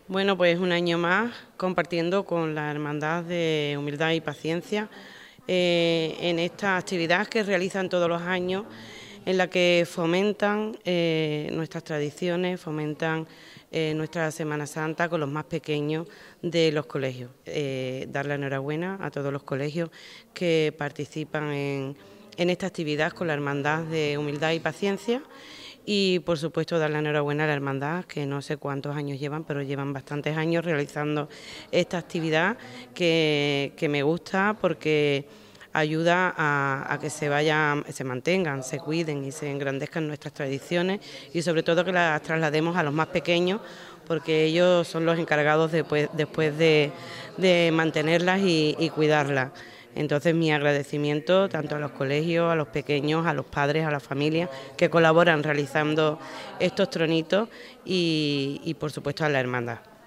Bueno, pues un año más compartiendo con la Hermandad de Humildad y Paciencia en esta actividad que realizan todos los años, en la que fomentan nuestras tradiciones, fomentan nuestra Semana Santa con los más pequeños de los colegios. Dar la enhorabuena a todos los colegios que participan en esta actividad con la Hermandad de Humildad y Paciencia. Y por supuesto dar la enhorabuena a la hermandad, que no sé cuántos años llevan, pero llevan bastantes años realizando esta actividad que me gusta porque ayuda a que se mantengan, se cuiden y se engrandezcan nuestras tradiciones y sobre todo que las traslademos a los más pequeños, porque ellos son los encargados después de mantenerlas y cuidarlas. Entonces mi agradecimiento tanto a los colegios, a los pequeños, a los padres, a las familias que colaboran realizando estos tronitos y por supuesto a la hermandad.